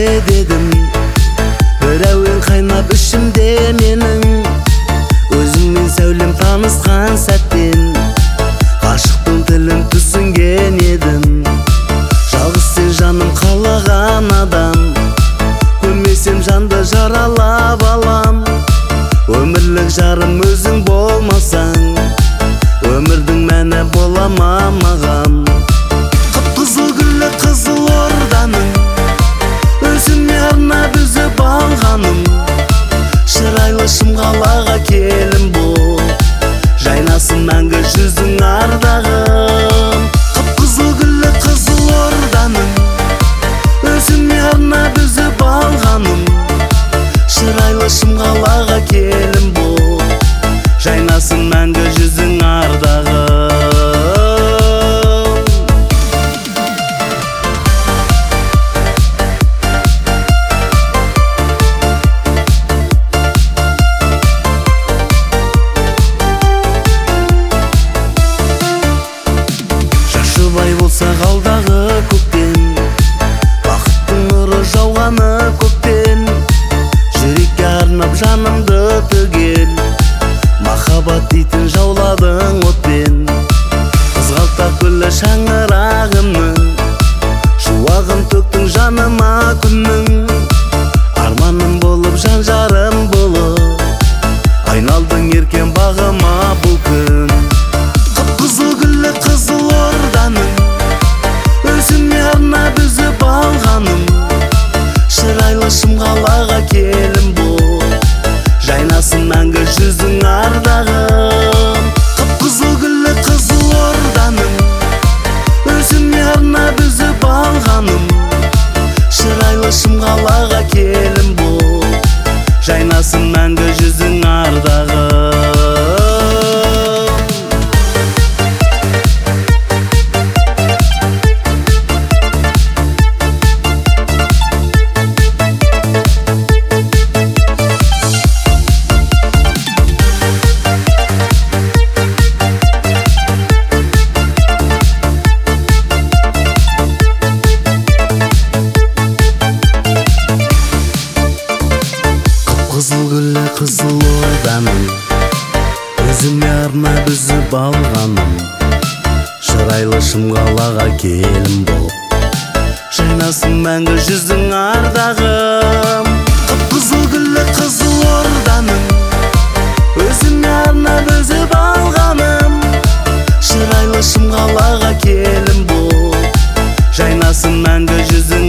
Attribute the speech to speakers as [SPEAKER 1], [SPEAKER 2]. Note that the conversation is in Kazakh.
[SPEAKER 1] дедім, бір әуен қайнап ішімде менің. Өзіңмен сәулем танысқан сәттен ғашықтың тілін түсінген едім. Жалғыз сен жаным қалаған адам, көрмесем жанды жаралап алам. Өмірлік жарым өзің болмасаң, өмірдің мәні бола ма маған? Қып-қызыл гүлі Қызылорданың, өзіме арнап үзіп алғаным. Шырайлы шымқалаға келін бол, жайнасын мәңгі жүзің ардағым. Қып-қызыл гүлі Қызылорданың, өзіме арнап үзіп алғаным. Шырайлы шымқалаға келін бол, жайнасын мәңгі жүзің ардағым. Бай болса қалдағы көктен, бақыттың нұры жауғаны көктен. Жүрекке арнап жанымды төгел, махаббат дейтін жауладың отпен. Қызғалдақ гүлі шаңырағымның, шуағын төктің жаныма күннің. Арманым болып жан жарым болып, айналдың еркен бағыма бұл күн. Қып-қызыл гүлі Қызылорданың, өзіме арнап үзіп алғаным. Шырайлы шымқалаға келін бол, жайнасын мәңгі жүзің ардағым. Қып-қызыл гүлі Қызылорданың, өзіме арнап үзіп алғаным. Шырайлы шымқалаға келін бол, жайнасын мәңгі жүзің ардағым. Қызыл гүлі Қызылорданың, өзіме арнап үзіп алғаным. Шырайлы шымқалаға келін бол, жайнасын мәңгі жүзің ардағым. Қып-қызыл гүлі Қызылорданың, өзіме арнап үзіп алғаным. Шырайлы шымқалаға келін бол, жайнасын мәңгі жүзің